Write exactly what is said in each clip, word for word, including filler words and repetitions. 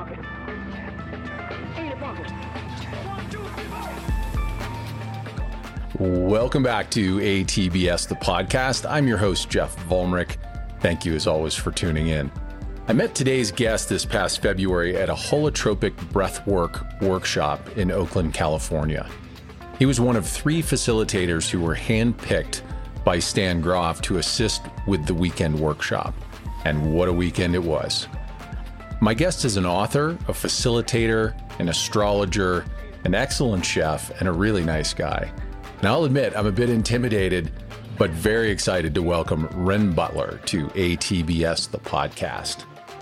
bunker. Ain't a bunker. One, two, three, four. Welcome back to A T B S, the podcast. I'm your host, Jeff Volmrich. Thank you, as always, for tuning in. I met today's guest this past February at a holotropic breathwork workshop in Oakland, California. He was one of three facilitators who were handpicked by Stan Grof to assist with the weekend workshop. And what a weekend it was. My guest is an author, a facilitator, an astrologer, an excellent chef, and a really nice guy. And I'll admit, I'm a bit intimidated, but very excited to welcome Ren Butler to A T B S, the podcast.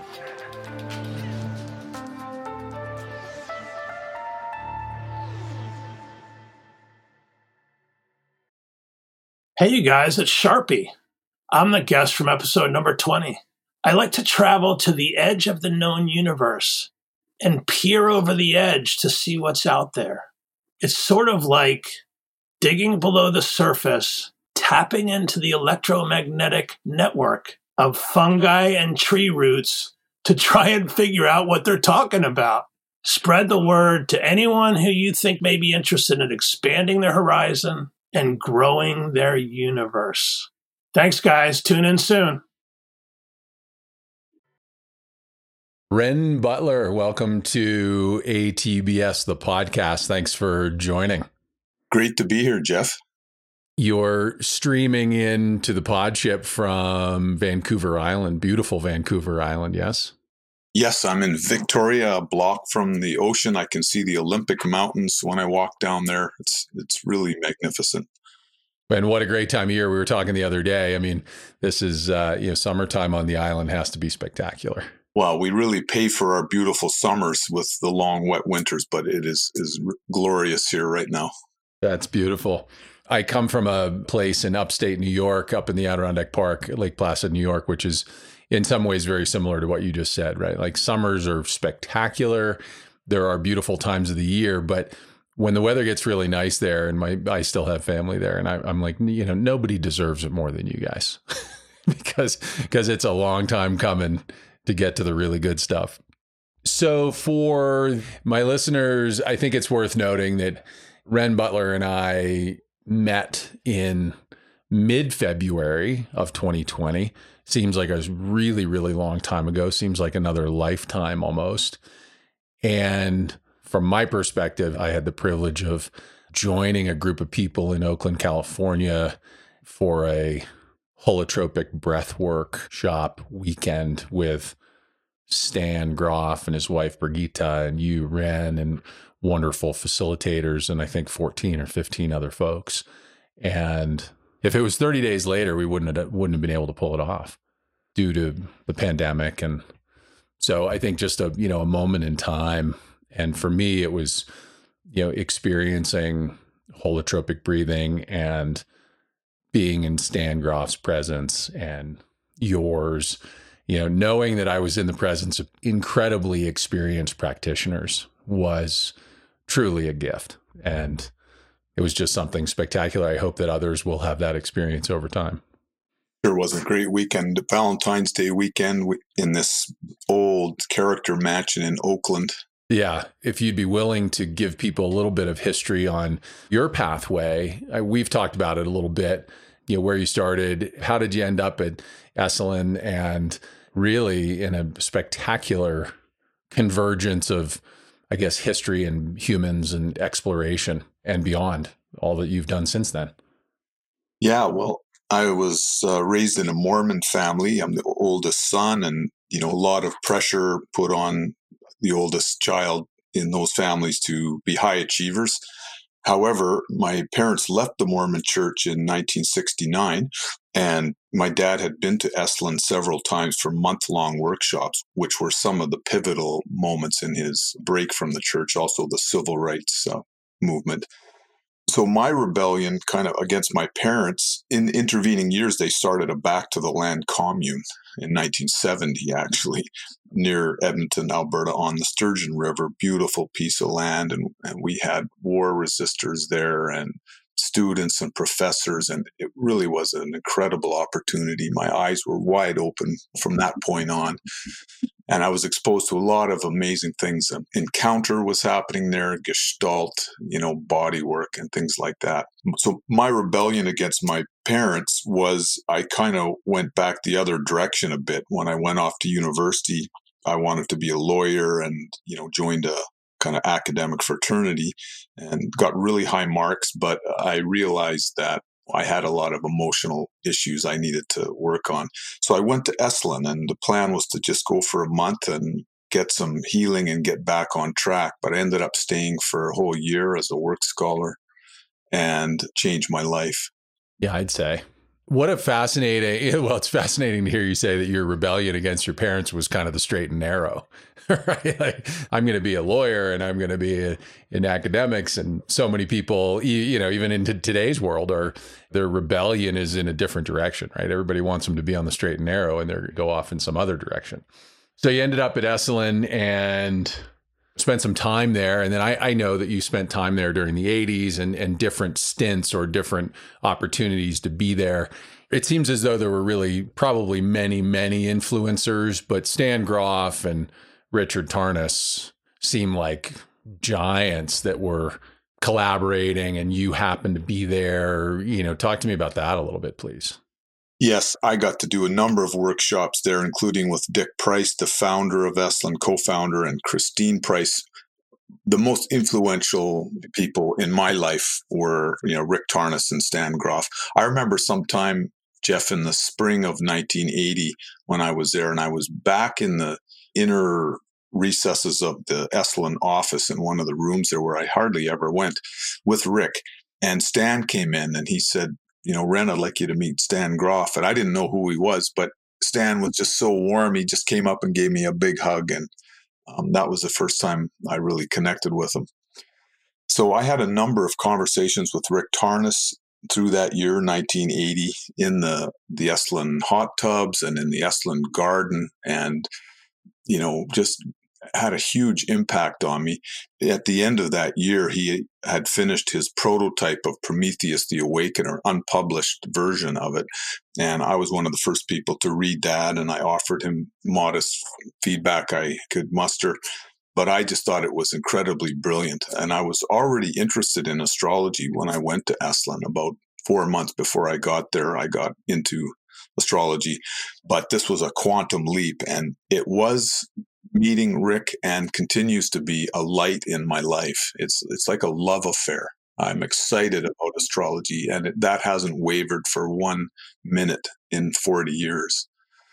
Hey, you guys, it's Sharpie. I'm the guest from episode number twenty. I like to travel to the edge of the known universe and peer over the edge to see what's out there. It's sort of like digging below the surface, tapping into the electromagnetic network of fungi and tree roots to try and figure out what they're talking about. Spread the word to anyone who you think may be interested in expanding their horizon and growing their universe. Thanks, guys. Tune in soon. Ren Butler, welcome to A T B S, the podcast. Thanks for joining. Great to be here, Jeff. You're streaming into the pod ship from Vancouver Island, beautiful Vancouver Island, yes? Yes, I'm in Victoria, a block from the ocean. I can see the Olympic Mountains when I walk down there. It's it's really magnificent. And what a great time of year. We were talking the other day. I mean, this is, uh, you know, summertime on the island has to be spectacular. Well, we really pay for our beautiful summers with the long, wet winters, but it is is glorious here right now. That's beautiful. I come from a place in upstate New York, up in the Adirondack Park, Lake Placid, New York, which is in some ways very similar to what you just said, right? Like summers are spectacular. There are beautiful times of the year, but when the weather gets really nice there, and my I still have family there, and I, I'm like, you know, nobody deserves it more than you guys because because it's a long time coming to get to the really good stuff. So for my listeners, I think it's worth noting that Ren Butler and I met in mid-February of twenty twenty. Seems like a really, really long time ago. Seems like another lifetime almost. And from my perspective, I had the privilege of joining a group of people in Oakland, California for a holotropic breathwork shop weekend with Stan Grof and his wife, Brigitta, and you, Ren, and wonderful facilitators, and I think fourteen or fifteen other folks. And if it was thirty days later, we wouldn't have, wouldn't have been able to pull it off due to the pandemic. And so I think just a, you know, a moment in time. And for me, it was, you know, experiencing holotropic breathing and being in Stan Grof's presence and yours, you know, knowing that I was in the presence of incredibly experienced practitioners was truly a gift. And it was just something spectacular. I hope that others will have that experience over time. Sure was a great weekend. Valentine's Day weekend in this old character mansion in Oakland. Yeah. If you'd be willing to give people a little bit of history on your pathway, I, we've talked about it a little bit, you know, where you started, how did you end up at Esalen, and really in a spectacular convergence of, I guess, history and humans and exploration and beyond, all that you've done since then. Yeah, well, I was uh, raised in a Mormon family. I'm the oldest son, and, you know, a lot of pressure put on the oldest child in those families to be high achievers. However, my parents left the Mormon church in nineteen sixty-nine, and my dad had been to Esalen several times for month-long workshops, which were some of the pivotal moments in his break from the church, also the civil rights uh, movement. So my rebellion kind of against my parents, in intervening years, they started a Back to the Land commune in nineteen seventy, actually, near Edmonton, Alberta, on the Sturgeon River. Beautiful piece of land. And, and we had war resistors there and students and professors. And it really was an incredible opportunity. My eyes were wide open from that point on. And I was exposed to a lot of amazing things. Encounter was happening there, Gestalt, you know, body work and things like that. So my rebellion against my parents was I kind of went back the other direction a bit. When I went off to university, I wanted to be a lawyer and, you know, joined a kind of academic fraternity and got really high marks. But I realized that I had a lot of emotional issues I needed to work on. So I went to Esalen, and the plan was to just go for a month and get some healing and get back on track. But I ended up staying for a whole year as a work scholar and changed my life. Yeah, I'd say. What a fascinating, well, it's fascinating to hear you say that your rebellion against your parents was kind of the straight and narrow, right? Like, I'm going to be a lawyer and I'm going to be a, in academics. And so many people, you, you know, even into today's world, are their rebellion is in a different direction, right? Everybody wants them to be on the straight and narrow and they go off in some other direction. So you ended up at Esalen and spent some time there. And then I, I know that you spent time there during the eighties and, and different stints or different opportunities to be there. It seems as though there were really probably many, many influencers, but Stan Grof and Richard Tarnas seem like giants that were collaborating, and you happened to be there. You know, talk to me about that a little bit, please. Yes, I got to do a number of workshops there, including with Dick Price, the founder of Esalen, co-founder, and Christine Price. The most influential people in my life were, you know, Rick Tarnas and Stan Grof. I remember sometime, Jeff, in the spring of nineteen eighty, when I was there, and I was back in the inner recesses of the Esalen office in one of the rooms there where I hardly ever went with Rick. And Stan came in and he said, you know, Ren, I'd like you to meet Stan Grof. And I didn't know who he was, but Stan was just so warm. He just came up and gave me a big hug. And um, that was the first time I really connected with him. So I had a number of conversations with Rick Tarnas through that year, nineteen eighty, in the, the Esalen hot tubs and in the Esalen garden. And, you know, just had a huge impact on me. At the end of that year, he had finished his prototype of Prometheus the Awakener, unpublished version of it. And I was one of the first people to read that, and I offered him modest feedback I could muster. But I just thought it was incredibly brilliant. And I was already interested in astrology when I went to Esalen. About four months before I got there, I got into astrology. But this was a quantum leap, and it was meeting Rick and continues to be a light in my life. It's it's like a love affair. I'm excited about astrology, and it, that hasn't wavered for one minute in forty years.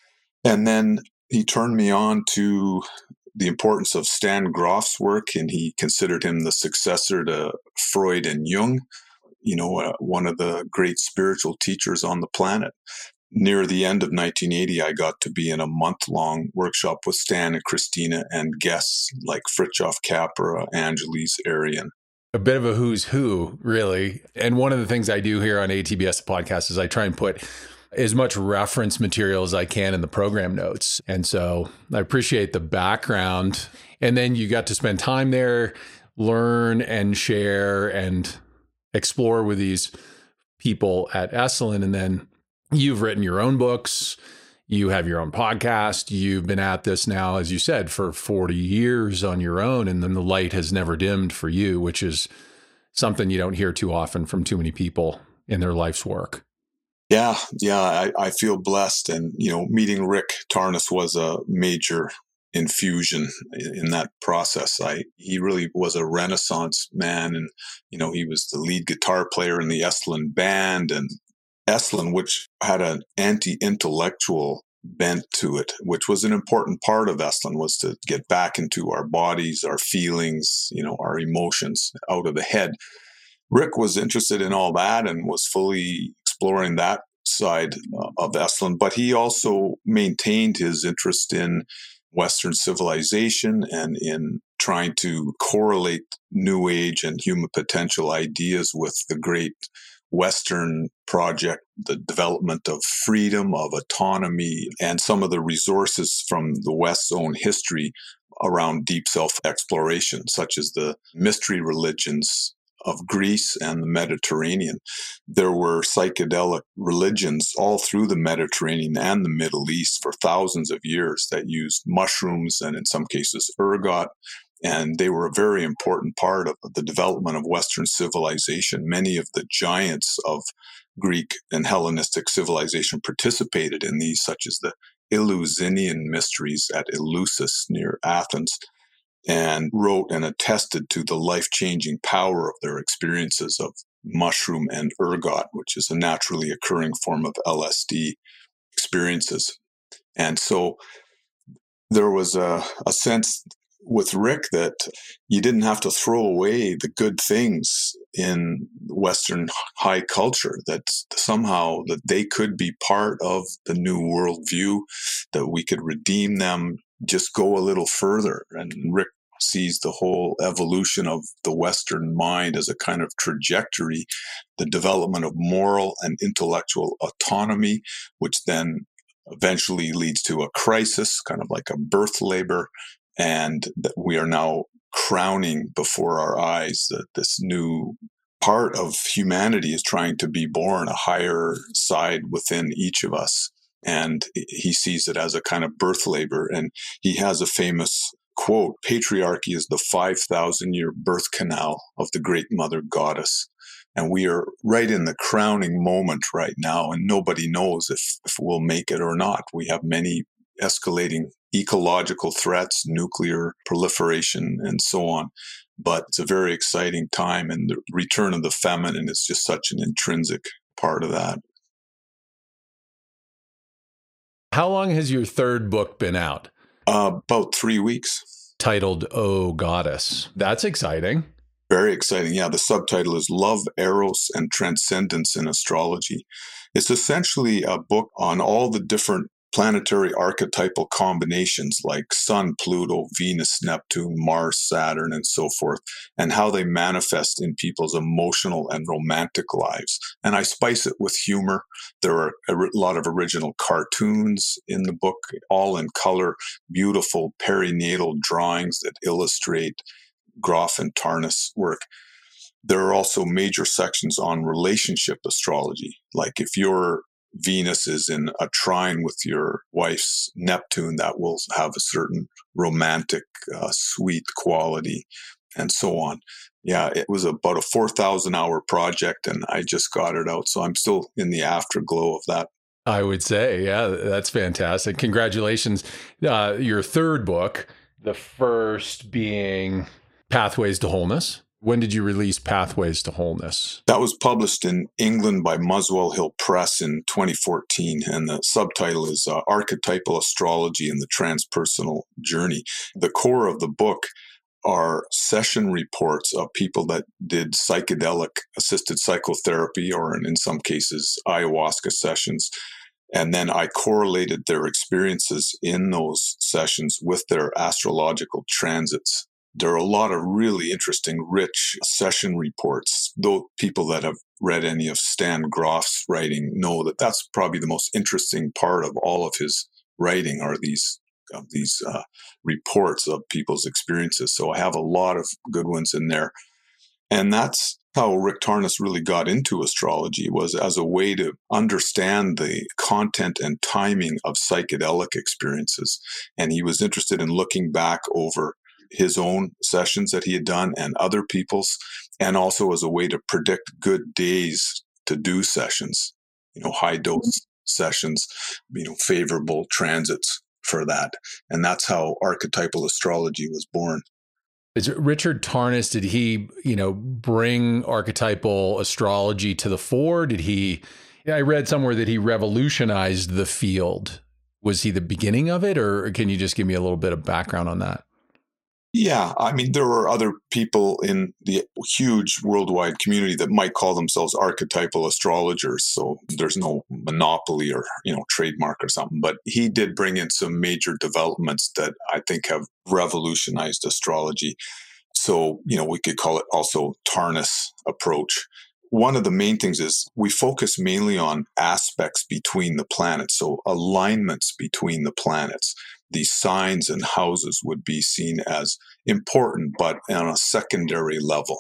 And then he turned me on to the importance of Stan Grof's work, and he considered him the successor to Freud and Jung, you know, uh, one of the great spiritual teachers on the planet. Near the end of nineteen eighty, I got to be in a month-long workshop with Stan and Christina and guests like Fritjof Capra, Angeles Arian. A bit of a who's who, really. And one of the things I do here on A T B S podcast is I try and put as much reference material as I can in the program notes. And so I appreciate the background. And then you got to spend time there, learn and share and explore with these people at Esalen. And then you've written your own books. You have your own podcast. You've been at this now, as you said, for forty years on your own. And then the light has never dimmed for you, which is something you don't hear too often from too many people in their life's work. Yeah, yeah, I, I feel blessed. And, you know, meeting Rick Tarnas was a major infusion in that process. I he really was a Renaissance man. And, you know, he was the lead guitar player in the Esalen band. And Esalen, which had an anti-intellectual bent to it, which was an important part of Esalen, was to get back into our bodies, our feelings, you know, our emotions out of the head. Rick was interested in all that and was fully exploring that side of Esalen, but he also maintained his interest in Western civilization and in trying to correlate New Age and human potential ideas with the great Western project, the development of freedom, of autonomy, and some of the resources from the West's own history around deep self-exploration, such as the mystery religions of Greece and the Mediterranean. There were psychedelic religions all through the Mediterranean and the Middle East for thousands of years that used mushrooms and in some cases ergot. And they were a very important part of the development of Western civilization. Many of the giants of Greek and Hellenistic civilization participated in these, such as the Eleusinian mysteries at Eleusis near Athens, and wrote and attested to the life-changing power of their experiences of mushroom and ergot, which is a naturally occurring form of L S D experiences. And so there was a, a sense with Rick that you didn't have to throw away the good things in Western high culture, that somehow that they could be part of the new worldview, that we could redeem them, just go a little further. And Rick sees the whole evolution of the Western mind as a kind of trajectory, the development of moral and intellectual autonomy, which then eventually leads to a crisis, kind of like a birth labor, and that we are now crowning before our eyes that this new part of humanity is trying to be born, a higher side within each of us. And he sees it as a kind of birth labor. And he has a famous quote, "Patriarchy is the five thousand year birth canal of the great mother goddess." And we are right in the crowning moment right now, and nobody knows if, if we'll make it or not. We have many escalating ecological threats, nuclear proliferation, and so on. But it's a very exciting time, and the return of the feminine is just such an intrinsic part of that. How long has your third book been out? Uh, about three weeks. Titled Oh Goddess. That's exciting. Very exciting. Yeah, the subtitle is Love, Eros, and Transcendence in Astrology. It's essentially a book on all the different planetary archetypal combinations like Sun, Pluto, Venus, Neptune, Mars, Saturn, and so forth, and how they manifest in people's emotional and romantic lives. And I spice it with humor. There are a lot of original cartoons in the book, all in color, beautiful perinatal drawings that illustrate Groff and Tarnas work. There are also major sections on relationship astrology, like if your Venus is in a trine with your wife's Neptune, that will have a certain romantic, uh, sweet quality, and so on. Yeah, it was about a four thousand hour project, and I just got it out. So I'm still in the afterglow of that. I would say, yeah, that's fantastic. Congratulations. Uh, your third book, the first being Pathways to Wholeness. When did you release Pathways to Wholeness? That was published in England by Muswell Hill Press in twenty fourteen, and the subtitle is uh, Archetypal Astrology and the Transpersonal Journey. The core of the book are session reports of people that did psychedelic-assisted psychotherapy, or in some cases, ayahuasca sessions. And then I correlated their experiences in those sessions with their astrological transits. There are a lot of really interesting, rich session reports. Though people that have read any of Stan Groff's writing know that that's probably the most interesting part of all of his writing are these of these uh, reports of people's experiences. So I have a lot of good ones in there. And that's how Rick Tarnas really got into astrology, was as a way to understand the content and timing of psychedelic experiences. And he was interested in looking back over his own sessions that he had done and other people's, and also as a way to predict good days to do sessions, you know, high dose sessions, you know, favorable transits for that. And that's how archetypal astrology was born. Is it Richard Tarnas, did he, you know, bring archetypal astrology to the fore? Did he, I read somewhere that he revolutionized the field. Was he the beginning of it, or can you just give me a little bit of background on that? Yeah, I mean, there were other people in the huge worldwide community that might call themselves archetypal astrologers. So there's no monopoly or, you know, trademark or something. But he did bring in some major developments that I think have revolutionized astrology. So, you know, we could call it also Tarnas approach. One of the main things is we focus mainly on aspects between the planets, so alignments between the planets. These signs and houses would be seen as important, but on a secondary level.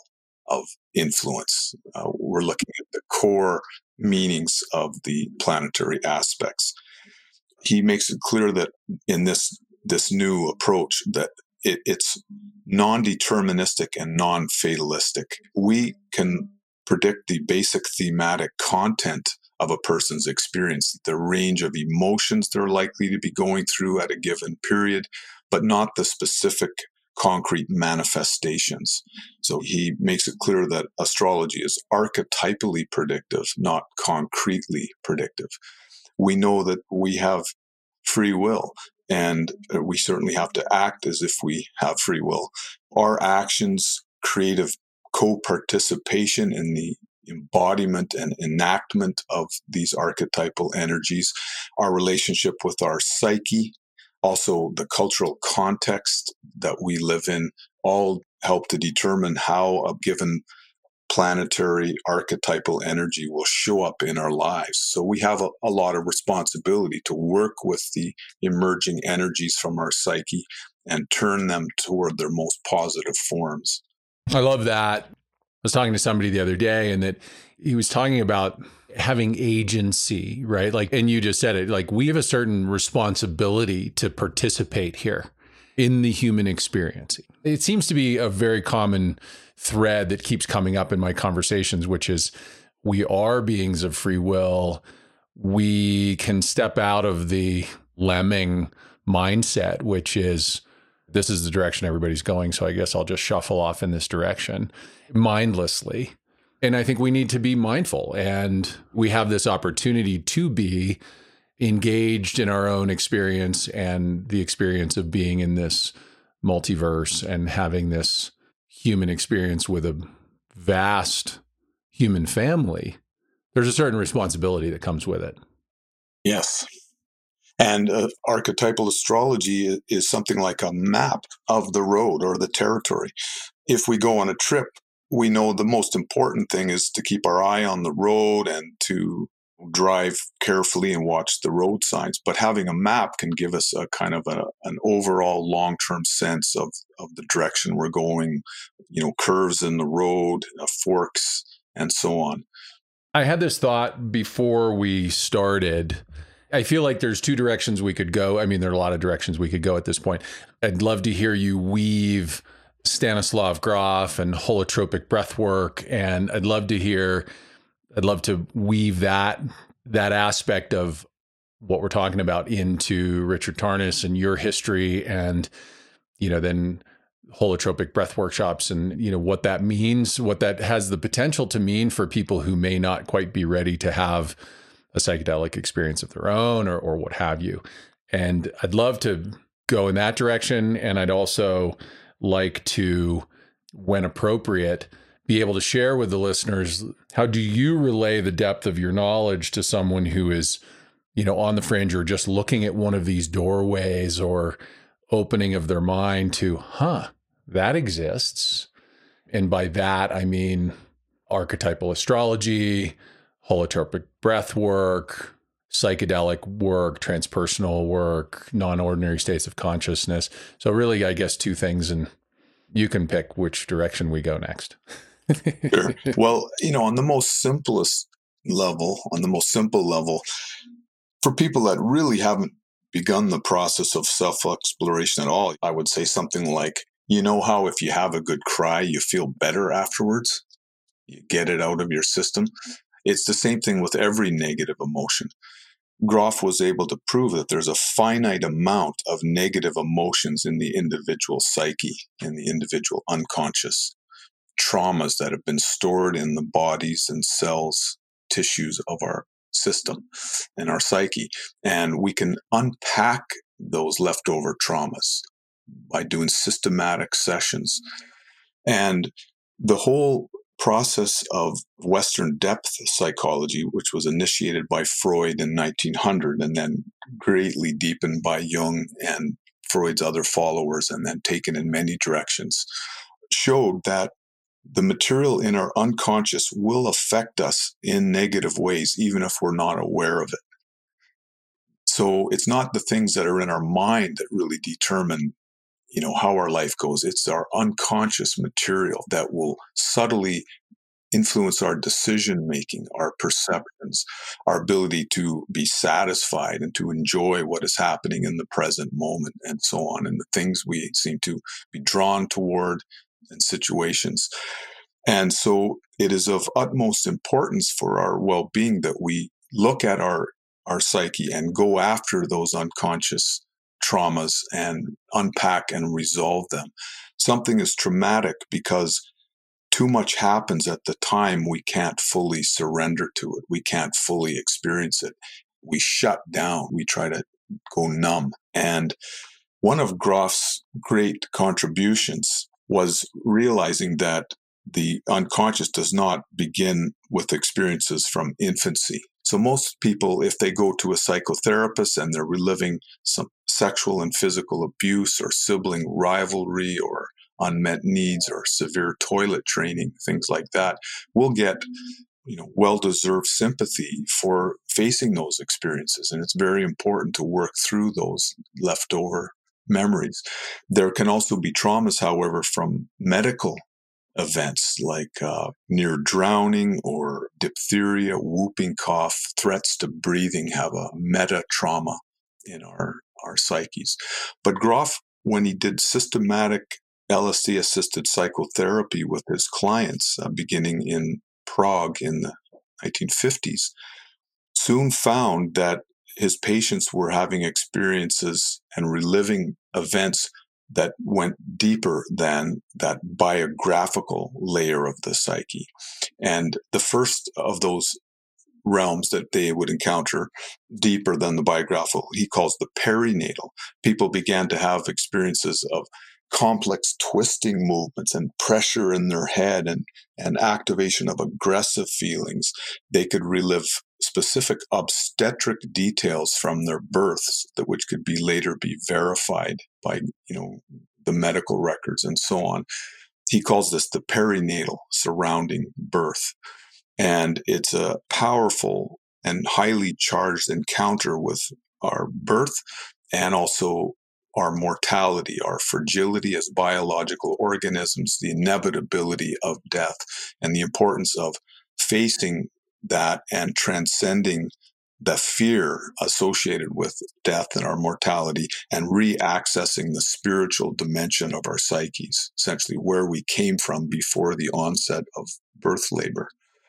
of influence. Uh, we're looking at the core meanings of the planetary aspects. He makes it clear that in this this new approach that it, it's non-deterministic and non-fatalistic. We can predict the basic thematic content of a person's experience, the range of emotions they're likely to be going through at a given period, but not the specific concrete manifestations. So he makes it clear that astrology is archetypally predictive, not concretely predictive. We know that we have free will, and we certainly have to act as if we have free will. Our actions, creative co-participation in the embodiment and enactment of these archetypal energies, our relationship with our psyche, also the cultural context that we live in, all help to determine how a given planetary archetypal energy will show up in our lives. So we have a, a lot of responsibility to work with the emerging energies from our psyche and turn them toward their most positive forms. I love that. I was talking to somebody the other day, and that he was talking about having agency, right? Like, and you just said it, like, we have a certain responsibility to participate here in the human experience. It seems to be a very common thread that keeps coming up in my conversations, which is we are beings of free will. We can step out of the lemming mindset, which is, this is the direction everybody's going, so I guess I'll just shuffle off in this direction mindlessly. And I think we need to be mindful, and we have this opportunity to be engaged in our own experience and the experience of being in this multiverse and having this human experience with a vast human family. There's a certain responsibility that comes with it. Yes. And uh, archetypal astrology is, is something like a map of the road or the territory. If we go on a trip, we know the most important thing is to keep our eye on the road and to drive carefully and watch the road signs. But having a map can give us a kind of a, an overall long-term sense of, of the direction we're going, you know, curves in the road, uh, forks, and so on. I had this thought before we started. I feel like there's two directions we could go. I mean, there are a lot of directions we could go at this point. I'd love to hear you weave Stanislav Grof and holotropic breath work. And I'd love to hear, I'd love to weave that, that aspect of what we're talking about into Richard Tarnas and your history, and, you know, then holotropic breath workshops and, you know, what that means, what that has the potential to mean for people who may not quite be ready to have a psychedelic experience of their own, or, or what have you. And I'd love to go in that direction. And I'd also like to, when appropriate, be able to share with the listeners, how do you relay the depth of your knowledge to someone who is, you know, on the fringe or just looking at one of these doorways or opening of their mind to, huh, that exists. And by that, I mean archetypal astrology, holotropic breath work, psychedelic work, transpersonal work, non-ordinary states of consciousness. So really, I guess two things, and you can pick which direction we go next. Sure. Well, you know, on the most simplest level, on the most simple level, for people that really haven't begun the process of self-exploration at all, I would say something like, you know how if you have a good cry, you feel better afterwards? You get it out of your system. It's the same thing with every negative emotion. Grof was able to prove that there's a finite amount of negative emotions in the individual psyche, in the individual unconscious traumas that have been stored in the bodies and cells, tissues of our system and our psyche. And we can unpack those leftover traumas by doing systematic sessions. And the whole process of Western depth psychology, which was initiated by Freud in nineteen hundred and then greatly deepened by Jung and Freud's other followers and then taken in many directions, showed that the material in our unconscious will affect us in negative ways, even if we're not aware of it. So it's not the things that are in our mind that really determine, you know, how our life goes. It's our unconscious material that will subtly influence our decision making, our perceptions, our ability to be satisfied and to enjoy what is happening in the present moment, and so on, and the things we seem to be drawn toward in situations. And so it is of utmost importance for our well-being that we look at our, our psyche and go after those unconscious traumas and unpack and resolve them. Something is traumatic because too much happens at the time. We can't fully surrender to it. We can't fully experience it. We shut down. We try to go numb. And one of Groff's great contributions was realizing that the unconscious does not begin with experiences from infancy. So most people, if they go to a psychotherapist and they're reliving some sexual and physical abuse or sibling rivalry or unmet needs or severe toilet training, things like that, we'll get, you know, well-deserved sympathy for facing those experiences. And it's very important to work through those leftover memories. There can also be traumas, however, from medical events like uh, near drowning or diphtheria, whooping cough, threats to breathing have a meta trauma in our, our psyches. But Groff, when he did systematic L S D-assisted psychotherapy with his clients, uh, beginning in Prague in the nineteen fifties, soon found that his patients were having experiences and reliving events that went deeper than that biographical layer of the psyche. And the first of those realms that they would encounter deeper than the biographical, he calls the perinatal. People began to have experiences of complex twisting movements and pressure in their head and, and activation of aggressive feelings. They could relive specific obstetric details from their births that which could be later be verified by, you know, the medical records and so on. He calls this the perinatal surrounding birth. And it's a powerful and highly charged encounter with our birth and also our mortality, our fragility as biological organisms, the inevitability of death, and the importance of facing that and transcending the fear associated with death and our mortality and re-accessing the spiritual dimension of our psyches, essentially where we came from before the onset of birth labor.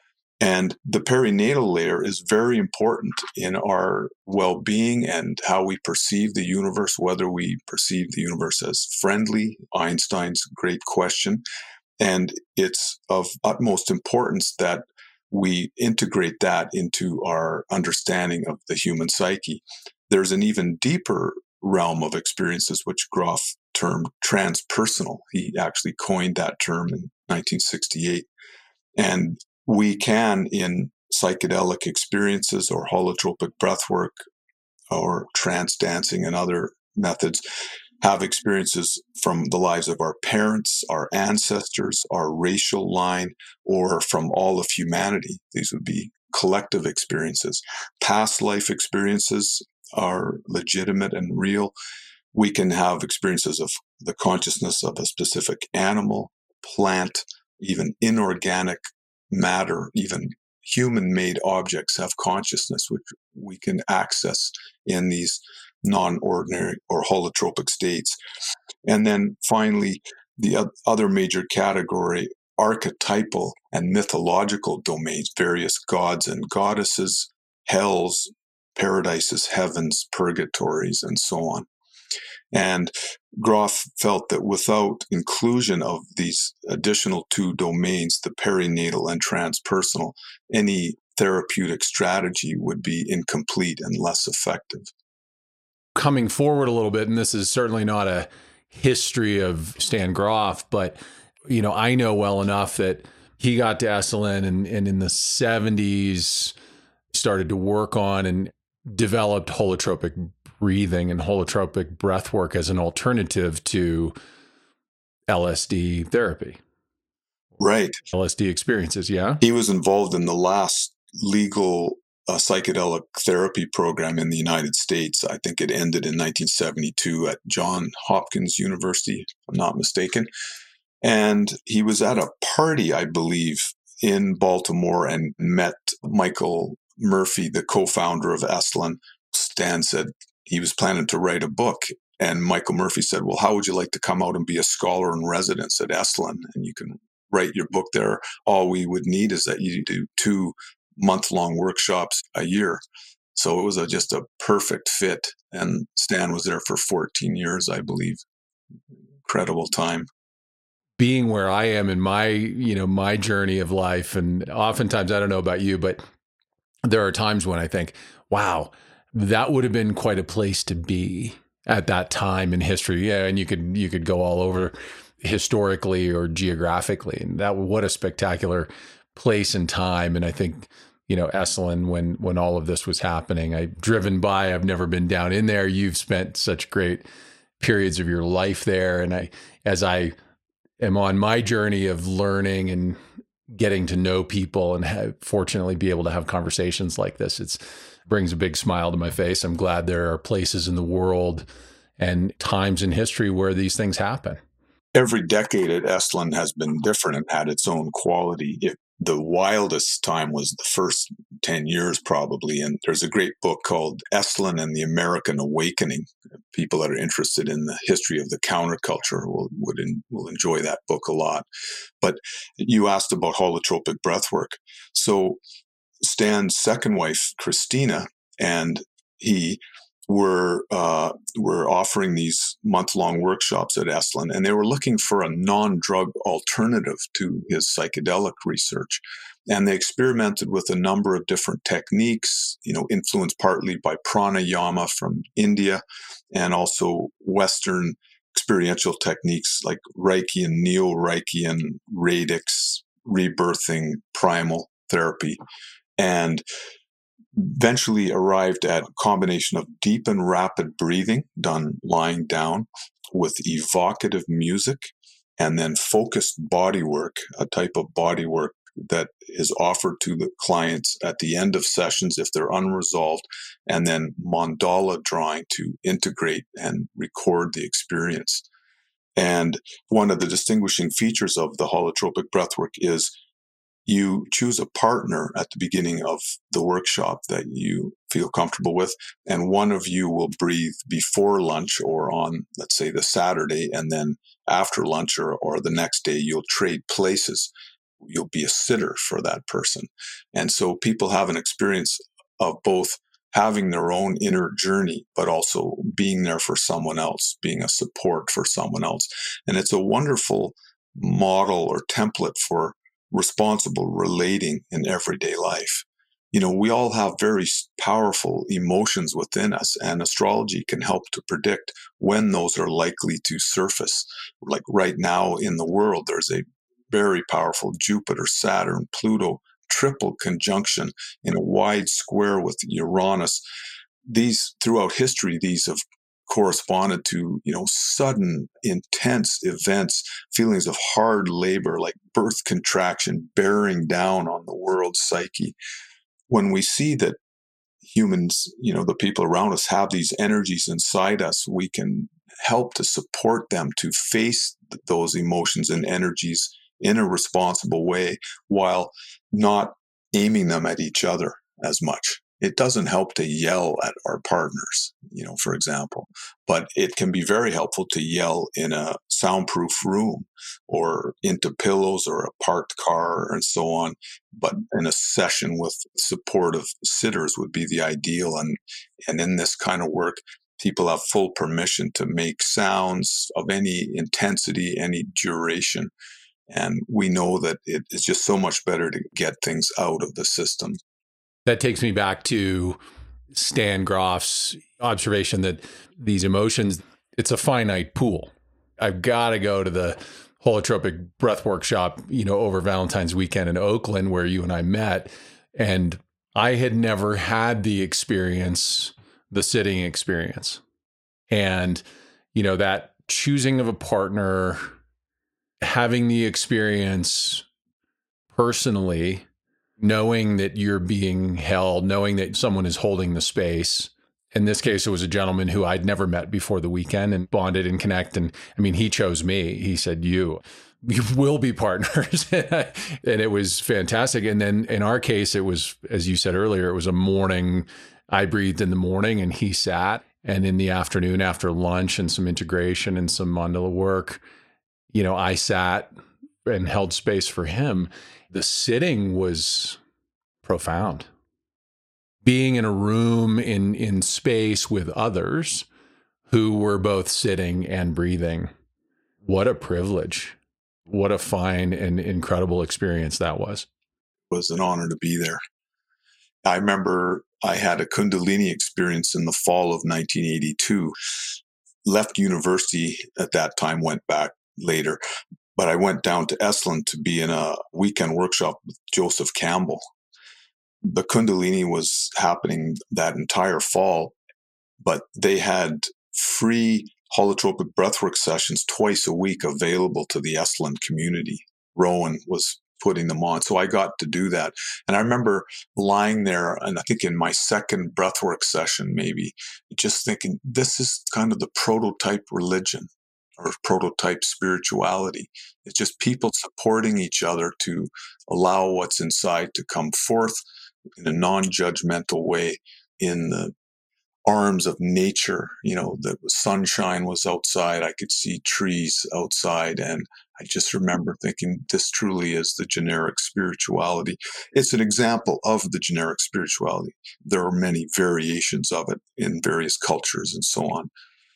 And the perinatal layer is very important in our well-being and how we perceive the universe, whether we perceive the universe as friendly, Einstein's great question. And it's of utmost importance that we integrate that into our understanding of the human psyche. There's an even deeper realm of experiences, which Groff termed transpersonal. He actually coined that term in nineteen sixty-eight. And we can, in psychedelic experiences or holotropic breathwork or trance dancing and other methods, have experiences from the lives of our parents, our ancestors, our racial line, or from all of humanity. These would be collective experiences. Past life experiences are legitimate and real. We can have experiences of the consciousness of a specific animal, plant, even inorganic matter, even human-made objects have consciousness, which we can access in these non-ordinary or holotropic states. And then finally, the other major category, archetypal and mythological domains, various gods and goddesses, hells, paradises, heavens, purgatories, and so on. And Groff felt that without inclusion of these additional two domains, the perinatal and transpersonal, any therapeutic strategy would be incomplete and less effective. Coming forward a little bit, and this is certainly not a history of Stan Groff, but you know, I know well enough that he got to Esalen and, and in the seventies started to work on and developed holotropic breathing and holotropic breath work as an alternative to L S D therapy. Right. L S D experiences, yeah. He was involved in the last legal a psychedelic therapy program in the United States. I think it ended in nineteen seventy-two at Johns Hopkins University, if I'm not mistaken. And he was at a party, I believe, in Baltimore and met Michael Murphy, the co-founder of Esalen. Stan said he was planning to write a book. And Michael Murphy said, well, how would you like to come out and be a scholar in residence at Esalen? And you can write your book there. All we would need is that you do two month-long workshops a year. So it was a, just a perfect fit. And Stan was there for fourteen years, I believe. Incredible time. Being where I am in my, you know, my journey of life, and oftentimes, I don't know about you, but there are times when I think, wow, that would have been quite a place to be at that time in history. Yeah, and you could you could go all over historically or geographically, and that what a spectacular place and time. And I think, you know, Esalen, when when all of this was happening, I've driven by, I've never been down in there. You've spent such great periods of your life there, and I, as I am on my journey of learning and getting to know people, and have, fortunately be able to have conversations like this, it's brings a big smile to my face. I'm glad there are places in the world and times in history where these things happen. Every decade at Esalen has been different and had its own quality. It, the wildest time was the first ten years, probably. And there's a great book called Esalen and the American Awakening. People that are interested in the history of the counterculture will would in, will enjoy that book a lot. But you asked about holotropic breathwork. So Stan's second wife, Christina, and he were uh, were offering these month-long workshops at Esalen, and they were looking for a non-drug alternative to his psychedelic research. And they experimented with a number of different techniques, you know, influenced partly by pranayama from India, and also Western experiential techniques like Reiki and Neo-Reiki and radix, rebirthing, primal therapy. And eventually arrived at a combination of deep and rapid breathing done lying down with evocative music, and then focused body work, a type of body work that is offered to the clients at the end of sessions if they're unresolved, and then mandala drawing to integrate and record the experience. And one of the distinguishing features of the holotropic breathwork is you choose a partner at the beginning of the workshop that you feel comfortable with, and one of you will breathe before lunch or on, let's say, the Saturday, and then after lunch or, or the next day, you'll trade places. You'll be a sitter for that person. And so people have an experience of both having their own inner journey, but also being there for someone else, being a support for someone else. And it's a wonderful model or template for responsible relating in everyday life. You know, we all have very powerful emotions within us, and astrology can help to predict when those are likely to surface. Like right now in the world, there's a very powerful Jupiter, Saturn, Pluto triple conjunction in a wide square with Uranus. These, throughout history, these have corresponded to, you know, sudden, intense events, feelings of hard labor, like birth contraction, bearing down on the world's psyche. When we see that humans, you know, the people around us have these energies inside us, we can help to support them to face th- those emotions and energies in a responsible way while not aiming them at each other as much. It doesn't help to yell at our partners, you know, for example, but it can be very helpful to yell in a soundproof room or into pillows or a parked car and so on. But in a session with supportive sitters would be the ideal. And, and in this kind of work, people have full permission to make sounds of any intensity, any duration. And we know that it is just so much better to get things out of the system. That takes me back to Stan Grof's observation that these emotions, it's a finite pool. I've got to go to the holotropic breath workshop, you know, over Valentine's weekend in Oakland where you and I met. And I had never had the experience, the sitting experience. And, you know, that choosing of a partner, having the experience personally, knowing that you're being held, knowing that someone is holding the space. In this case, it was a gentleman who I'd never met before the weekend and bonded and connect. And I mean, he chose me. He said, you, you will be partners. And it was fantastic. And then in our case, it was, as you said earlier, it was a morning. I breathed in the morning and he sat. And in the afternoon, after lunch and some integration and some mandala work, you know, I sat and held space for him. The sitting was profound. Being in a room in, in space with others who were both sitting and breathing. What a privilege. What a fine and incredible experience that was. It was an honor to be there. I remember I had a Kundalini experience in the fall of nineteen eighty-two. Left university at that time, went back later, but I went down to Esalen to be in a weekend workshop with Joseph Campbell. The Kundalini was happening that entire fall, but they had free holotropic breathwork sessions twice a week available to the Esalen community. Rowan was putting them on. So I got to do that. And I remember lying there, and I think in my second breathwork session, maybe, just thinking, this is kind of the prototype religion or prototype spirituality. It's just people supporting each other to allow what's inside to come forth in a non-judgmental way in the arms of nature. You know, the sunshine was outside. I could see trees outside. And I just remember thinking, this truly is the generic spirituality. It's an example of the generic spirituality. There are many variations of it in various cultures and so on.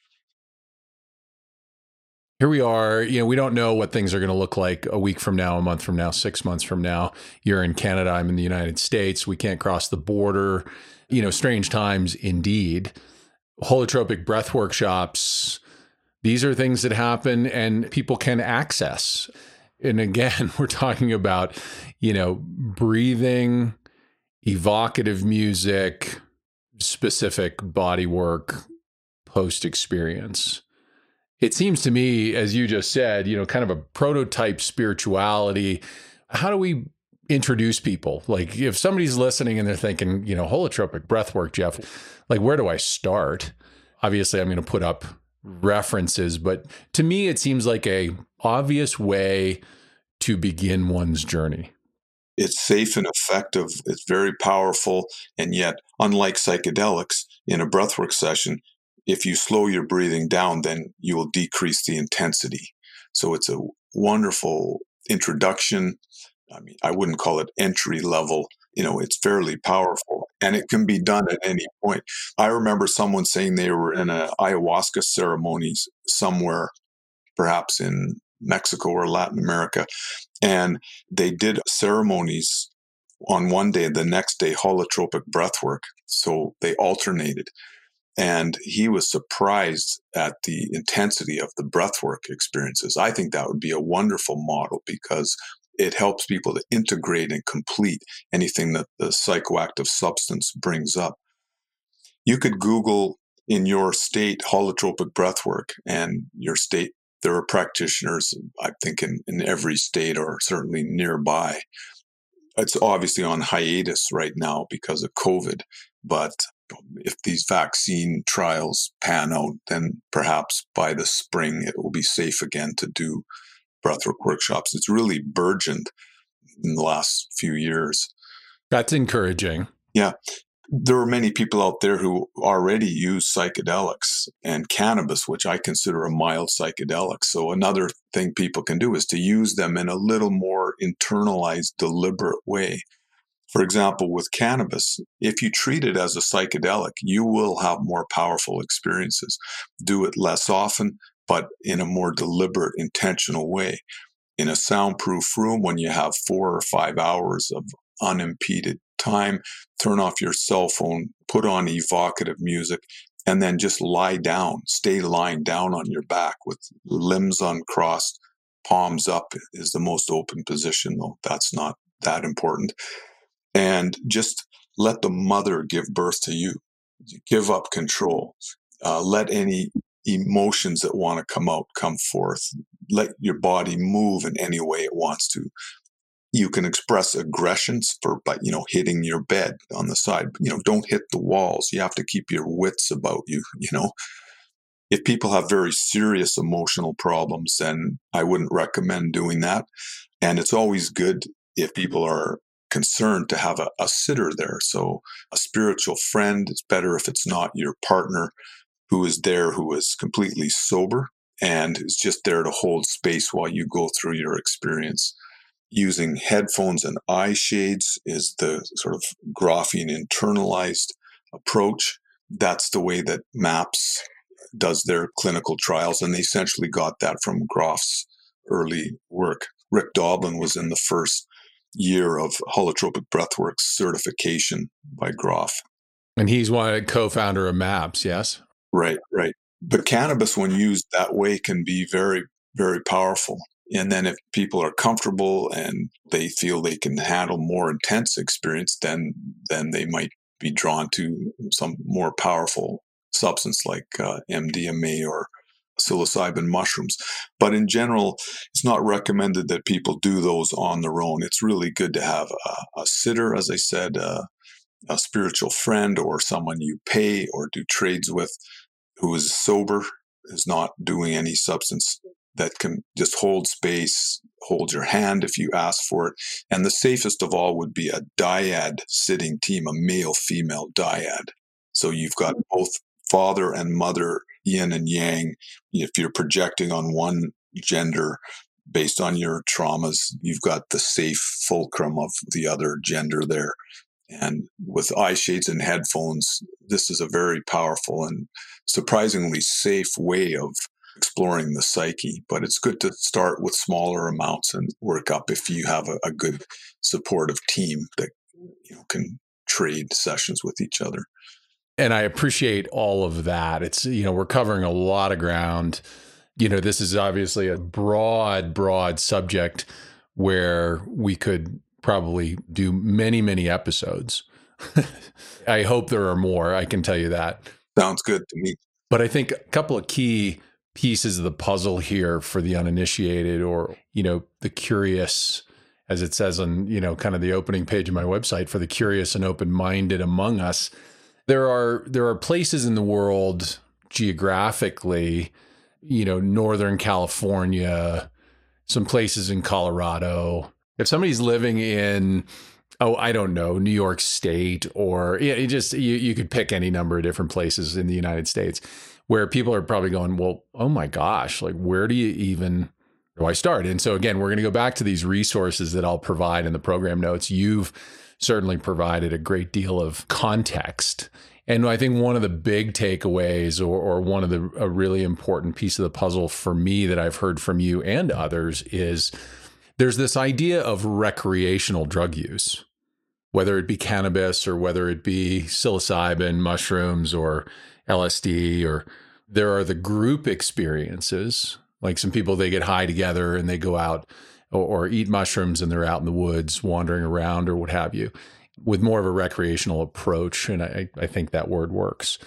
Here we are. You know, we don't know what things are going to look like a week from now, a month from now, six months from now. You're in Canada. I'm in the United States. We can't cross the border. You know, strange times indeed. Holotropic breath workshops. These are things that happen and people can access. And again, we're talking about, you know, breathing, evocative music, specific body work, post-experience. It seems to me, as you just said, you know, kind of a prototype spirituality. How do we introduce people? Like if somebody's listening and they're thinking, you know, holotropic breathwork, Jeff, like where do I start? Obviously, I'm going to put up references, but to me, it seems like a obvious way to begin one's journey. It's safe and effective. It's very powerful. And yet, unlike psychedelics, in a breathwork session, if you slow your breathing down, then you will decrease the intensity. So it's a wonderful introduction. I mean, I wouldn't call it entry level. You know, it's fairly powerful and it can be done at any point. I remember someone saying they were in an ayahuasca ceremonies somewhere, perhaps in Mexico or Latin America, and they did ceremonies on one day, the next day, holotropic breathwork. So they alternated. And he was surprised at the intensity of the breathwork experiences. I think that would be a wonderful model because it helps people to integrate and complete anything that the psychoactive substance brings up. You could Google in your state holotropic breathwork, and your state, there are practitioners, I think, in, in every state or certainly nearby. It's obviously on hiatus right now because of COVID, but if these vaccine trials pan out, then perhaps by the spring it will be safe again to do breathwork workshops. It's really burgeoned in the last few years. That's encouraging. Yeah. There are many people out there who already use psychedelics and cannabis, which I consider a mild psychedelic. So another thing people can do is to use them in a little more internalized, deliberate way. For example, with cannabis, if you treat it as a psychedelic, you will have more powerful experiences. Do it less often, but in a more deliberate, intentional way. In a soundproof room, when you have four or five hours of unimpeded time, turn off your cell phone, put on evocative music, and then just lie down. Stay lying down on your back with limbs uncrossed, palms up is the most open position, though that's not that important. And just let the mother give birth to you. Give up control. Uh, let any emotions that want to come out come forth. Let your body move in any way it wants to. You can express aggressions for, by, you know, hitting your bed on the side. You know, don't hit the walls. You have to keep your wits about you, you know. If people have very serious emotional problems, then I wouldn't recommend doing that. And it's always good if people are concerned to have a, a sitter there. So a spiritual friend, it's better if it's not your partner who is there, who is completely sober and is just there to hold space while you go through your experience. Using headphones and eye shades is the sort of Groffian internalized approach. That's the way that MAPS does their clinical trials, and they essentially got that from Groff's early work. Rick Doblin was in the first year of holotropic breathwork certification by Groff. And he's one co-founder of MAPS, yes? Right, right. But cannabis, when used that way, can be very, very powerful. And then if people are comfortable and they feel they can handle more intense experience, then then they might be drawn to some more powerful substance like uh, M D M A or psilocybin mushrooms. But in general, it's not recommended that people do those on their own. It's really good to have a, a sitter, as I said, uh, a spiritual friend or someone you pay or do trades with who is sober, is not doing any substance, that can just hold space, hold your hand if you ask for it. And the safest of all would be a dyad sitting team, a male-female dyad. So you've got both father and mother, yin and yang. If you're projecting on one gender based on your traumas, you've got the safe fulcrum of the other gender there. And with eye shades and headphones, this is a very powerful and surprisingly safe way of exploring the psyche. But it's good to start with smaller amounts and work up if you have a, a good supportive team that, you know, can trade sessions with each other. And I appreciate all of that. It's, you know, we're covering a lot of ground. You know, this is obviously a broad, broad subject where we could probably do many, many episodes. I hope there are more. I can tell you that. Sounds good to me. But I think a couple of key pieces of the puzzle here for the uninitiated, or, you know, the curious, as it says on, you know, kind of the opening page of my website, for the curious and open-minded among us. There are there are places in the world geographically, you know, Northern California, some places in Colorado. If somebody's living in, oh, I don't know, New York State, or yeah, it just you, you could pick any number of different places in the United States where people are probably going, well, oh my gosh, like where do you even do I start? And so again, we're going to go back to these resources that I'll provide in the program notes. You've certainly provided a great deal of context. And I think one of the big takeaways, or, or one of the a really important piece of the puzzle for me that I've heard from you and others is there's this idea of recreational drug use, whether it be cannabis or whether it be psilocybin, mushrooms, or L S D, or there are the group experiences, like some people, they get high together and they go out or, or eat mushrooms and they're out in the woods wandering around or what have you, with more of a recreational approach. And I, I think that word works,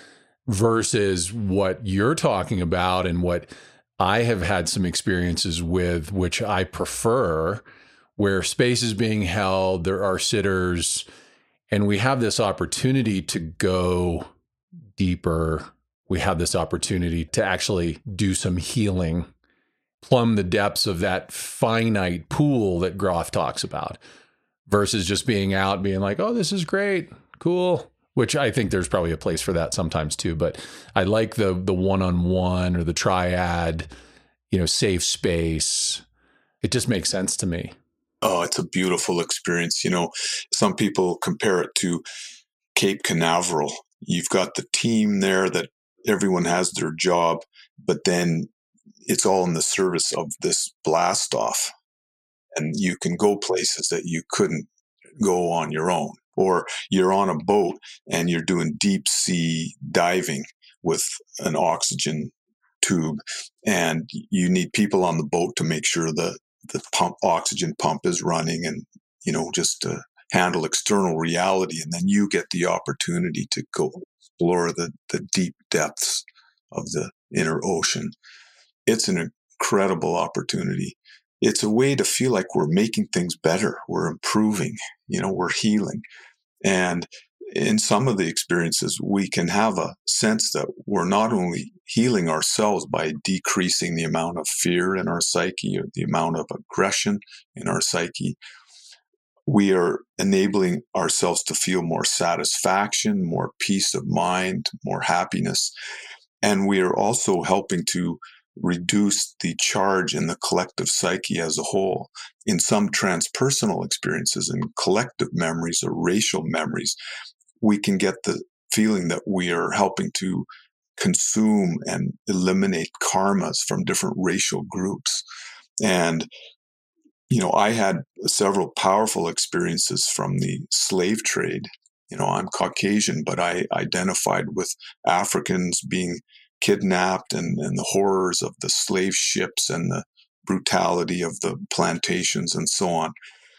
versus what you're talking about and what I have had some experiences with, which I prefer, where space is being held, there are sitters, and we have this opportunity to go deeper. We have this opportunity to actually do some healing, plumb the depths of that finite pool that Groff talks about, versus just being out, being like, oh, this is great, cool, which I think there's probably a place for that sometimes too. But I like the the one-on-one or the triad, you know, safe space. It just makes sense to me. Oh, it's a beautiful experience. You know, some people compare it to Cape Canaveral. You've got the team there that everyone has their job, but then it's all in the service of this blast off. And you can go places that you couldn't go on your own. Or you're on a boat and you're doing deep sea diving with an oxygen tube, and you need people on the boat to make sure the, the pump oxygen pump is running, and, you know, just to handle external reality. And then you get the opportunity to go explore the, the deep depths of the inner ocean. It's an incredible opportunity. it's a way to feel like we're making things better, we're improving, you know, we're healing. And in some of the experiences, we can have a sense that we're not only healing ourselves by decreasing the amount of fear in our psyche or the amount of aggression in our psyche, we are enabling ourselves to feel more satisfaction, more peace of mind, more happiness. And we are also helping to reduce the charge in the collective psyche as a whole. In some transpersonal experiences and collective memories or racial memories, we can get the feeling that we are helping to consume and eliminate karmas from different racial groups. And, you know, I had several powerful experiences from the slave trade. You know, I'm Caucasian, but I identified with Africans being kidnapped and, and the horrors of the slave ships and the brutality of the plantations and so on.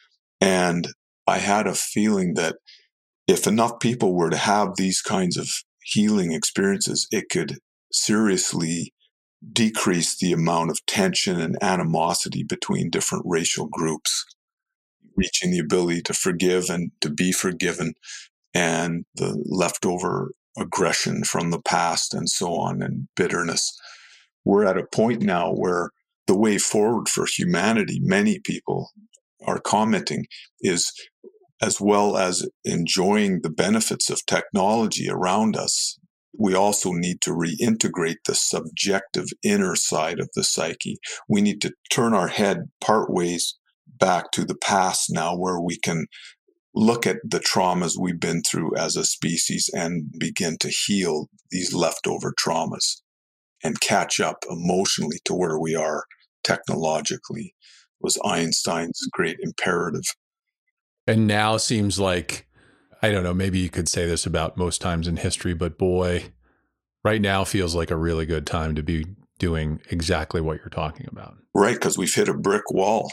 And I had a feeling that if enough people were to have these kinds of healing experiences, it could seriously decrease the amount of tension and animosity between different racial groups, reaching the ability to forgive and to be forgiven, and the leftover aggression from the past and so on, and bitterness. We're at a point now where the way forward for humanity, many people are commenting, is as well as enjoying the benefits of technology around us, we also need to reintegrate the subjective inner side of the psyche. We need to turn our head partways back to the past now, where we can look at the traumas we've been through as a species and begin to heal these leftover traumas and catch up emotionally to where we are technologically, was Einstein's great imperative. And now seems like, I don't know, maybe you could say this about most times in history, but boy, right now feels like a really good time to be doing exactly what you're talking about. Right, because we've hit a brick wall.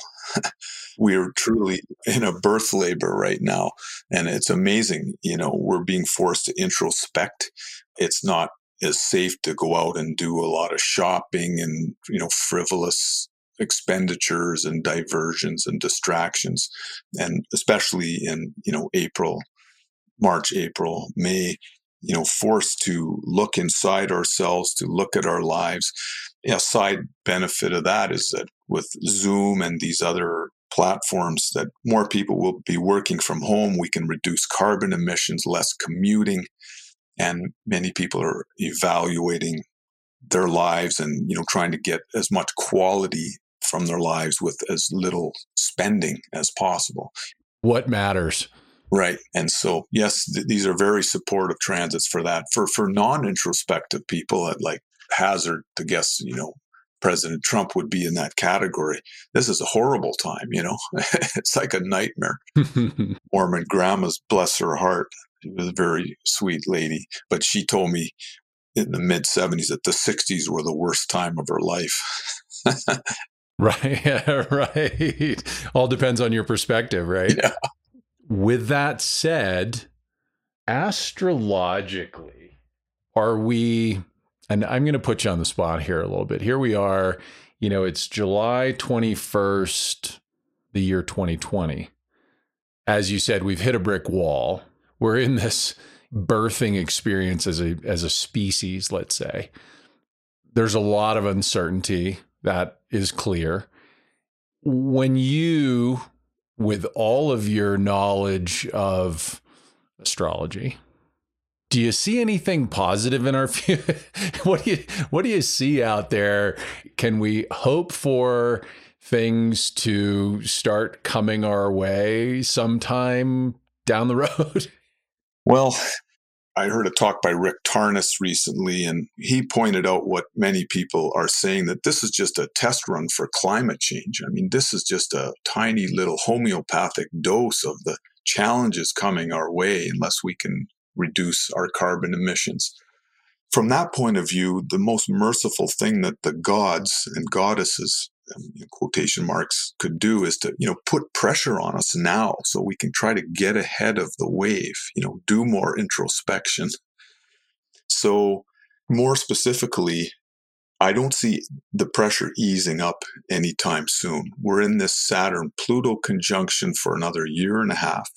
We are truly in a birth labor right now. And it's amazing, you know, we're being forced to introspect. It's not as safe to go out and do a lot of shopping and, you know, frivolous expenditures and diversions and distractions. And especially in, you know, April, March, April, May, you know, forced to look inside ourselves, to look at our lives. Yeah, side benefit of that is that with Zoom and these other platforms, that more people will be working from home. We can reduce carbon emissions, less commuting, and many people are evaluating their lives and, you know, trying to get as much quality from their lives with as little spending as possible. What matters? Right. And so, yes, th- these are very supportive transits for that. For for non-introspective people, at like hazard to guess, you know, President Trump would be in that category. This is a horrible time, you know. It's like a nightmare. Mormon grandma's, bless her heart, she was a very sweet lady, but she told me in the mid seventies that the sixties were the worst time of her life. Right, right. All depends on your perspective, right? Yeah. With that said, astrologically, are we, and I'm going to put you on the spot here a little bit. Here we are, you know, it's July twenty-first, the year twenty twenty. As you said, we've hit a brick wall. We're in this birthing experience as a as a species, let's say. There's a lot of uncertainty, that is clear. When you, with all of your knowledge of astrology, do you see anything positive in our future? What do you what do you see out there? Can we hope for things to start coming our way sometime down the road? Well, I heard a talk by Rick Tarnas recently, and he pointed out what many people are saying, that this is just a test run for climate change. I mean, this is just a tiny little homeopathic dose of the challenges coming our way unless we can reduce our carbon emissions. From that point of view, the most merciful thing that the gods and goddesses, in quotation marks, could do is to, you know, put pressure on us now so we can try to get ahead of the wave, you know, do more introspection. So more specifically, I don't see the pressure easing up anytime soon. We're in this Saturn-Pluto conjunction for another year and a half,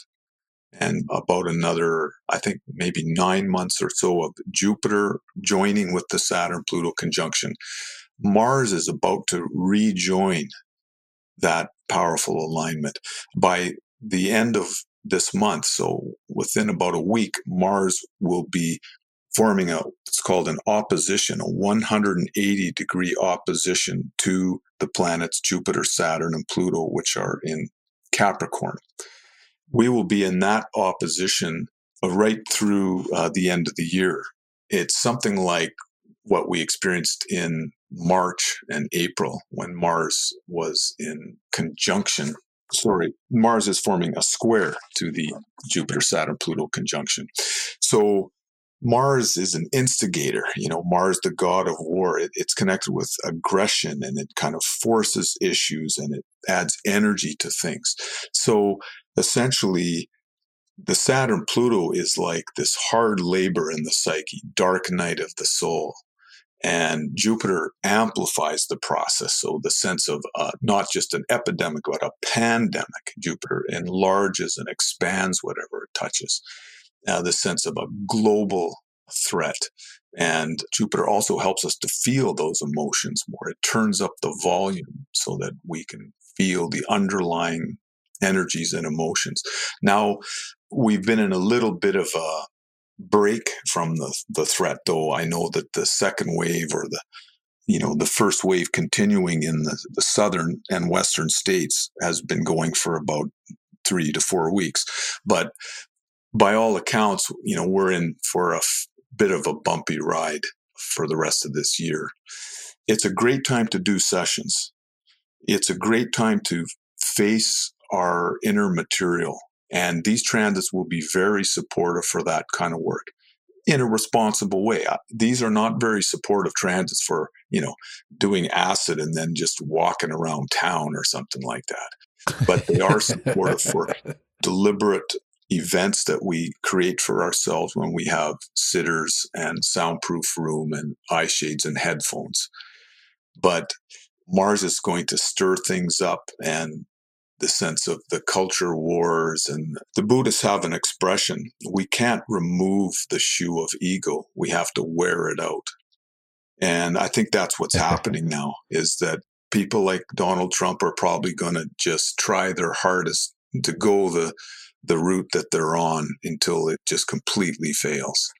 and about another, I think, maybe nine months or so of Jupiter joining with the Saturn-Pluto conjunction. Mars is about to rejoin that powerful alignment. By the end of this month, so within about a week, Mars will be forming a, it's called an opposition, a one hundred eighty degree opposition to the planets Jupiter, Saturn, and Pluto, which are in Capricorn. We will be in that opposition right through uh, the end of the year. It's something like what we experienced in March and April when Mars was in conjunction. Sorry, Mars is forming a square to the Jupiter, Saturn, Pluto conjunction. So Mars is an instigator, you know, Mars, the god of war. It, it's connected with aggression, and it kind of forces issues, and it adds energy to things. So essentially, the Saturn Pluto is like this hard labor in the psyche, dark night of the soul. And Jupiter amplifies the process. So the sense of uh, not just an epidemic, but a pandemic. Jupiter enlarges and expands whatever it touches. Uh, the sense of a global threat. And Jupiter also helps us to feel those emotions more. It turns up the volume so that we can feel the underlying energies and emotions. Now, we've been in a little bit of a break from the, the threat, though I know that the second wave, or the, you know, the first wave continuing in the, the southern and western states has been going for about three to four weeks. But by all accounts, you know, we're in for a f- bit of a bumpy ride for the rest of this year. It's a great time to do sessions. It's a great time to face our inner material. And these transits will be very supportive for that kind of work in a responsible way. These are not very supportive transits for, you know, doing acid and then just walking around town or something like that. But they are supportive for deliberate events that we create for ourselves when we have sitters and soundproof room and eye shades and headphones. But Mars is going to stir things up, and the sense of the culture wars. And the Buddhists have an expression: we can't remove the shoe of ego, we have to wear it out. And I think that's what's happening now, is that people like Donald Trump are probably going to just try their hardest to go the the route that they're on until it just completely fails.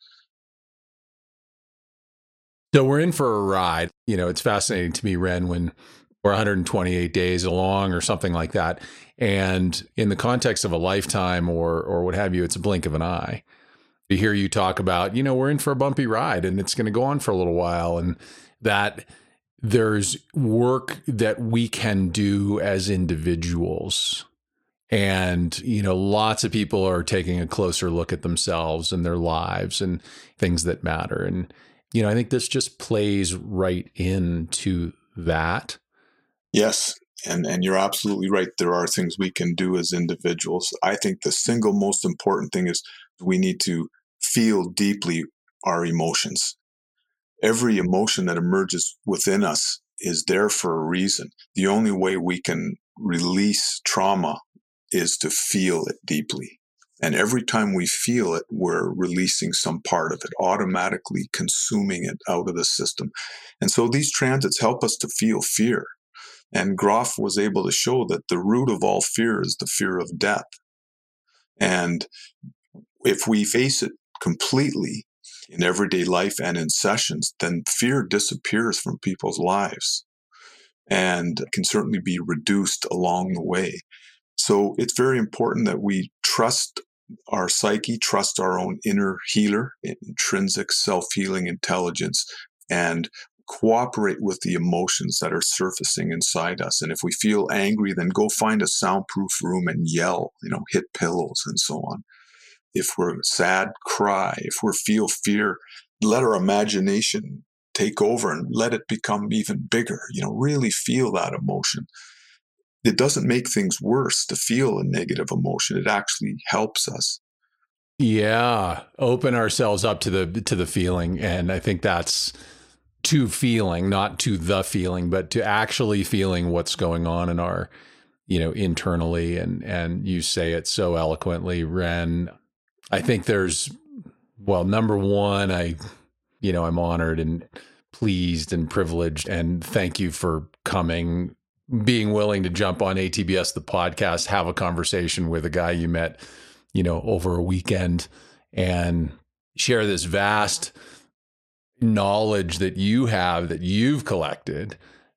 So we're in for a ride. You know, it's fascinating to me, Ren, when we're one hundred twenty-eight days along or something like that. And in the context of a lifetime or or what have you, it's a blink of an eye. To hear you talk about, you know, we're in for a bumpy ride and it's going to go on for a little while, and that there's work that we can do as individuals. And, you know, lots of people are taking a closer look at themselves and their lives and things that matter. And, you know, I think this just plays right into that. Yes. And and you're absolutely right. There are things we can do as individuals. I think the single most important thing is we need to feel deeply our emotions. Every emotion that emerges within us is there for a reason. The only way we can release trauma is to feel it deeply. And every time we feel it, we're releasing some part of it, automatically consuming it out of the system. And so these transits help us to feel fear. And Groff was able to show that the root of all fear is the fear of death. And if we face it completely in everyday life and in sessions, then fear disappears from people's lives and can certainly be reduced along the way. So it's very important that we trust our psyche, trust our own inner healer, intrinsic self-healing intelligence, and cooperate with the emotions that are surfacing inside us. And if we feel angry, then go find a soundproof room and yell, you know, hit pillows and so on. If we're sad, cry. If we feel fear, let our imagination take over and let it become even bigger. You know, really feel that emotion. It doesn't make things worse to feel a negative emotion. It actually helps us. Yeah, open ourselves up to the to the feeling, and I think that's to feeling, not to the feeling, but to actually feeling what's going on in our, you know, internally. And, and you say it so eloquently, Ren. I think there's, well, number one, I, you know, I'm honored and pleased and privileged, and thank you for coming, being willing to jump on A T B S, the podcast, have a conversation with a guy you met, you know, over a weekend, and share this vast knowledge that you have, that you've collected.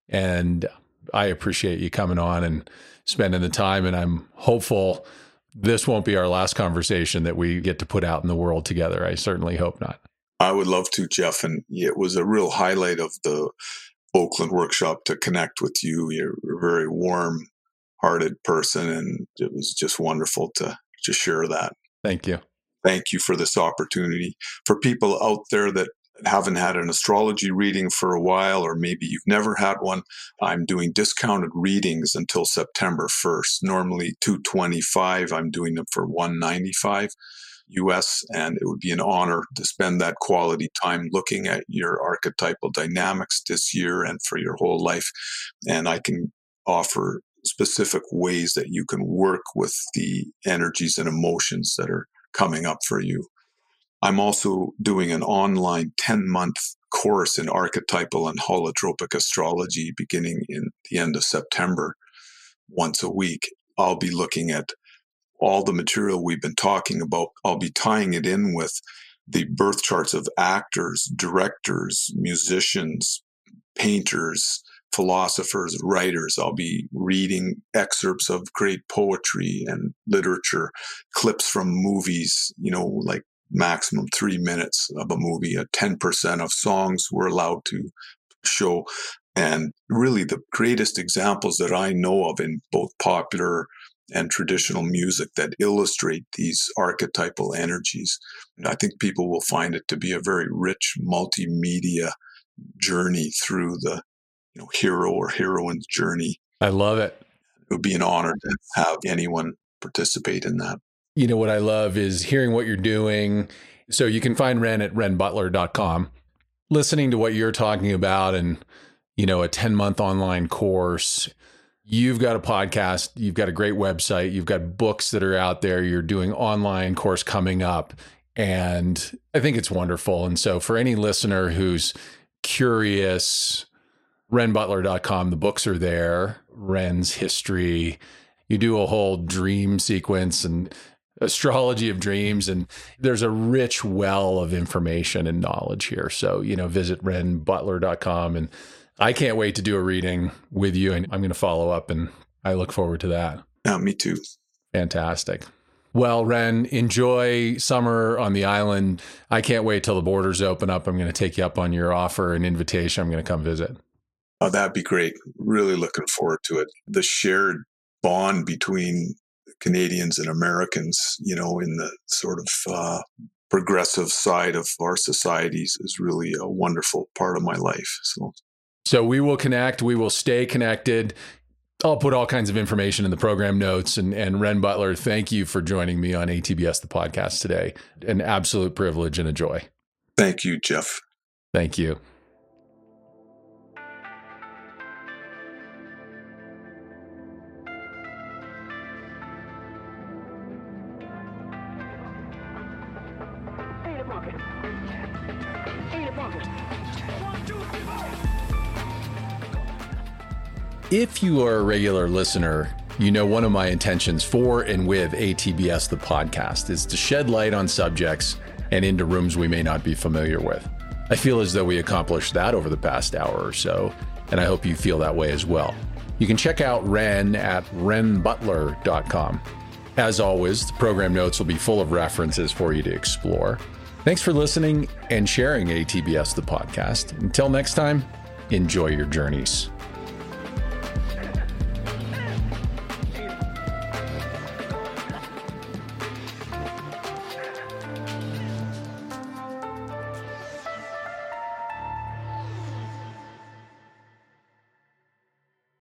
And I appreciate you coming on and spending the time. And I'm hopeful this won't be our last conversation that we get to put out in the world together. I certainly hope not. I would love to, Jeff. And it was a real highlight of the Oakland workshop to connect with you. You're a very warm-hearted person, and it was just wonderful to just share that. Thank you. Thank you for this opportunity. For people out there that haven't had an astrology reading for a while, or maybe you've never had one, I'm doing discounted readings until September first. Normally two hundred twenty-five dollars. I'm doing them for one hundred ninety-five dollars U S, and it would be an honor to spend that quality time looking at your archetypal dynamics this year and for your whole life. And I can offer specific ways that you can work with the energies and emotions that are coming up for you. I'm also doing an online ten-month course in archetypal and holotropic astrology beginning in the end of September, once a week. I'll be looking at all the material we've been talking about. I'll be tying it in with the birth charts of actors, directors, musicians, painters, philosophers, writers. I'll be reading excerpts of great poetry and literature, clips from movies, you know, like maximum three minutes of a movie. Uh, ten percent of songs we're allowed to show. And really the greatest examples that I know of in both popular and traditional music that illustrate these archetypal energies. And I think people will find it to be a very rich multimedia journey through the, you know, hero or heroine's journey. I love it. It would be an honor to have anyone participate in that. You know, what I love is hearing what you're doing. So you can find Ren at ren butler dot com, listening to what you're talking about, and, you know, a ten-month online course. You've got a podcast, you've got a great website, you've got books that are out there, you're doing online course coming up. And I think it's wonderful. And so for any listener who's curious, ren butler dot com, the books are there, Ren's history. You do a whole dream sequence and astrology of dreams, and there's a rich well of information and knowledge here. So, you know, visit ren butler dot com, and I can't wait to do a reading with you, and I'm going to follow up, and I look forward to that. Yeah, me too. Fantastic. Well, Ren, enjoy summer on the island. I can't wait till the borders open up. I'm going to take you up on your offer and invitation. I'm going to come visit. Oh, that'd be great. Really looking forward to it. The shared bond between Canadians and Americans, you know, in the sort of uh, progressive side of our societies is really a wonderful part of my life. So. So we will connect. We will stay connected. I'll put all kinds of information in the program notes. And, and Ren Butler, thank you for joining me on A T B S, the podcast today. An absolute privilege and a joy. Thank you, Jeff. Thank you. Ain't a bucket. Ain't a bucket. One, two, three, four. If you are a regular listener, you know one of my intentions for and with A T B S, the podcast, is to shed light on subjects and into rooms we may not be familiar with. I feel as though we accomplished that over the past hour or so, and I hope you feel that way as well. You can check out Ren at ren butler dot com. As always, the program notes will be full of references for you to explore. Thanks for listening and sharing A T B S, the podcast. Until next time, enjoy your journeys.